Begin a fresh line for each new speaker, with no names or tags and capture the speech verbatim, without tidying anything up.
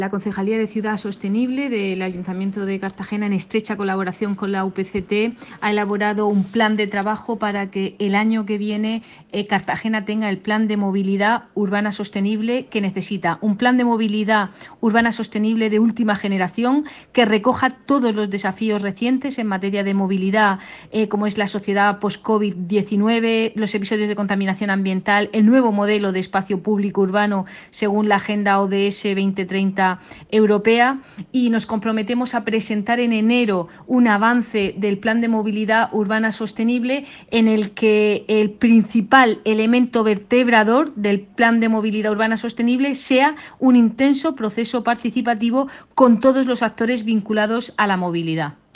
La Concejalía de Ciudad Sostenible del Ayuntamiento de Cartagena, en estrecha colaboración con la U P C T, ha elaborado un plan de trabajo para que el año que viene eh, Cartagena tenga el plan de movilidad urbana sostenible que necesita. Un plan de movilidad urbana sostenible de última generación que recoja todos los desafíos recientes en materia de movilidad, eh, como es la sociedad post-COVID diecinueve, los episodios de contaminación ambiental, el nuevo modelo de espacio público urbano según la Agenda O D S veinte treinta europea, y nos comprometemos a presentar en enero un avance del plan de movilidad urbana sostenible en el que el principal elemento vertebrador del plan de movilidad urbana sostenible sea un intenso proceso participativo con todos los actores vinculados a la movilidad.